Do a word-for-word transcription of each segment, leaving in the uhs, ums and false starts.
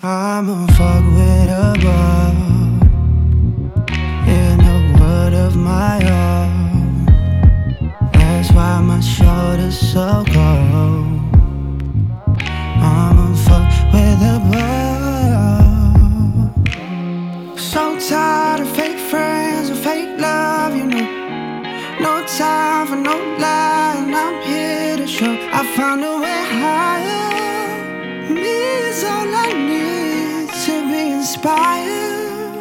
I'ma fuck with a ball in the word of my own. That's why my shoulder's so cold. I'ma fuck with a ball. So tired of fake friends and fake love, you know. No time for no lie, and I'm here to show I found a way higher. Me is all I need to be inspired.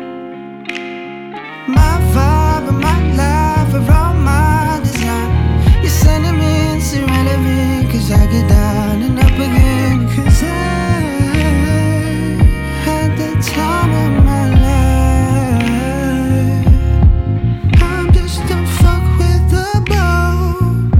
My vibe and my life are all my design. You're sending me into irrelevant, cause I get down and up again. Cause I had the time of my life. I'm just a fuck with the ball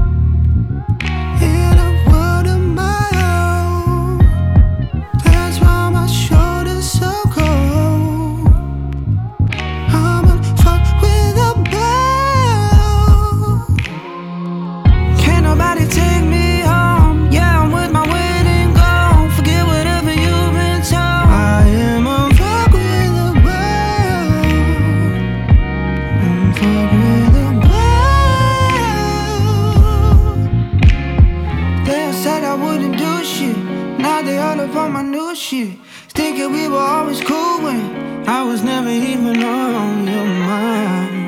in a world of my own. That's why my shoulder's so cold. I'm a fuck with a ball. Can't nobody take me home. Yeah, I'm with my wedding gown. Forget whatever you've been told. I am a fuck with a ball. I'm fuck with a ball. They said I wouldn't do shit. Now they all up on my new shit. Thinking we were always cool when I was never even on your mind.